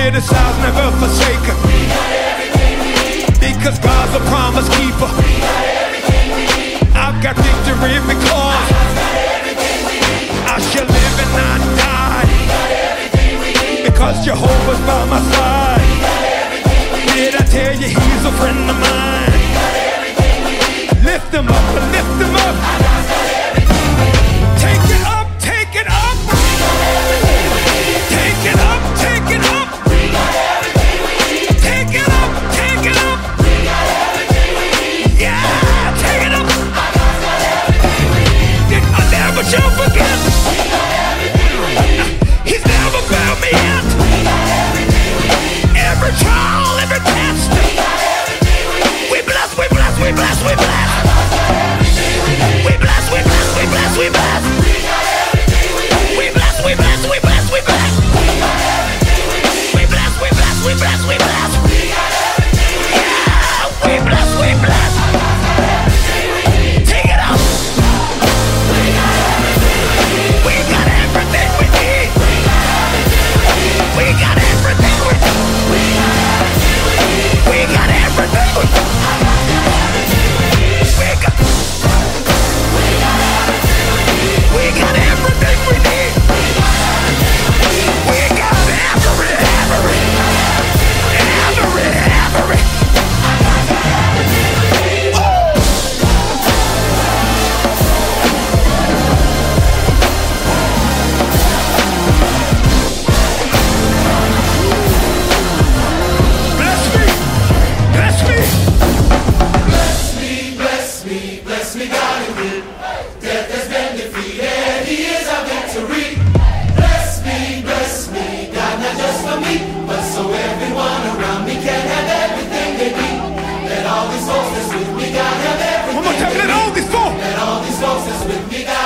criticized, never forsaken. We got everything we need. Because God's a promise keeper. We got everything we need. I've got victory because God's got everything we need. I shall live and not die. We got everything we need. Because Jehovah's by my side. We got everything we need. Did I tell you he's a friend of mine? We got everything we need. Lift him up, lift him up. God's got everything we need. Take it up, take it up. We got everything we need. Take it up, take it up. We got everything we need. Take it up, take it up. We got everything we need. Yeah, take it up. God's got everything we need. I never shall forget. We got everything we need. He's never found me yet. We got everything we need. Every trial, every test. We got everything we need. We bless, we bless, we bless, we bless. We bless, we bless, we bless, we bless. We got everything we need. We bless, we bless, we bless, we bless. We got everything we need. We bless, we bless, we bless, we bless. We got everything we need. Yeah, we bless, we bless. Take it up. We got everything we need. We got everything we need. We got everything we need. We got everything we need. We got. We got everything we need. We got every. Bless me, bless me. Bless me, bless me, bless me, God and good. Death has been defeated, He is our victory. Bless me, God, not just for me, but so everyone around me can have everything they need. Let all these folks that's with me, God, have everything. One more time, let all these go. Let all these folks that's with me, God.